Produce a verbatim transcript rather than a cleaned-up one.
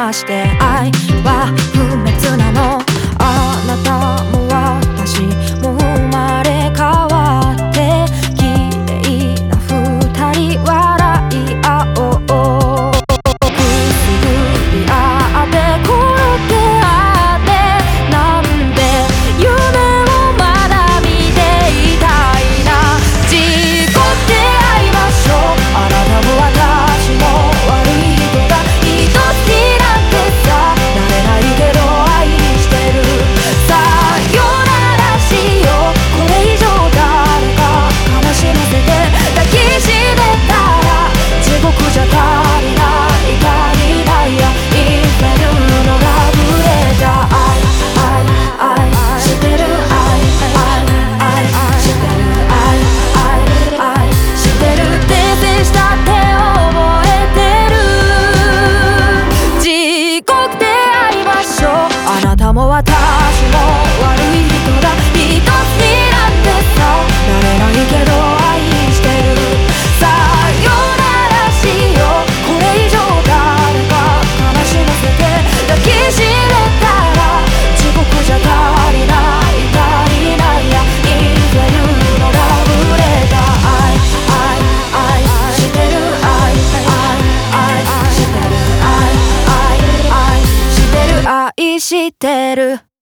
まして愛は不滅なの。あなたも私も生まれ変わって綺麗な二人笑い合おう。くすぐり合って転げ合ってなんで夢をまだ見ていたいな。事故って会いましょう。あなたも私も悪い人だ。愛しいなんてさなれないけど愛してる。さよならしよう。これ以上誰か悲しませて抱きしめたら地獄じゃ足りない足りないやインフェルノラブレター。愛愛愛してる。愛愛愛してる。愛愛愛してる。訂正したって覚えてる。地獄で会いましょう。あなたも私も悪い人だ。愛しいなんてさなれないけど愛してる。さよならしよう。これ以上誰か悲しませて抱きしめたら地獄じゃ足りない足りないやインフェルノラブレター。愛愛愛してる。愛愛愛してる。愛愛愛してる。愛してる。